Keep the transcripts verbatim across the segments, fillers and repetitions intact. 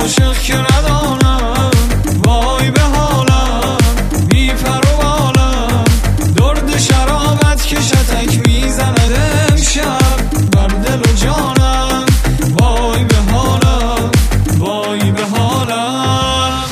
عاشق که ندانم. وای به حالم بی پر و بالم، درد شرابت که شتک میزند امشب بر دل و جانم. وای به حالم، وای به حالم.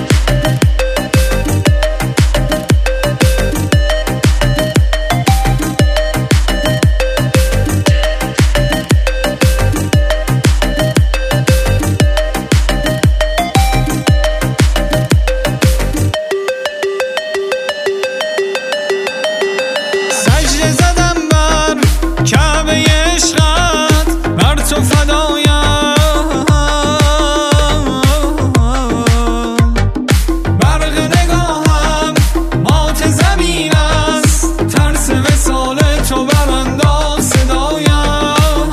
سجده زدم بر کعبه عشقت، بر تو فدایم. برق نگاهم مات زمین است، ترس وصال تو برانداز صدایم.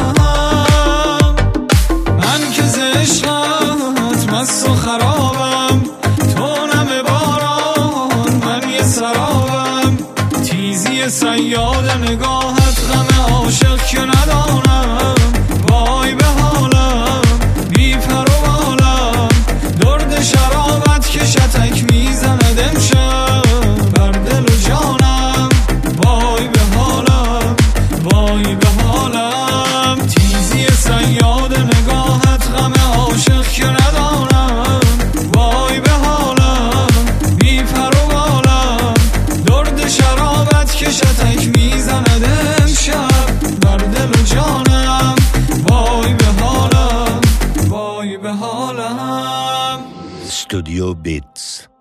من که ز عشقت مست و خرابم، تو نم باران من یه سرابم. تیزی صیاد نگاهت غم عاشق که ندانم. وای به حالم بی پر و بالم، درد شرابت که شتک میزند امشب بر دل و جانم. وای به حالم، وای به حالم. تیزی صیاد نگاهت غم عاشق که ندانم. وای به حالم بی پر و بالم، درد شرابت که شتک میزند امشب بر دل و جانم. وای به حالم، وای به حالم. استودیو بیتس.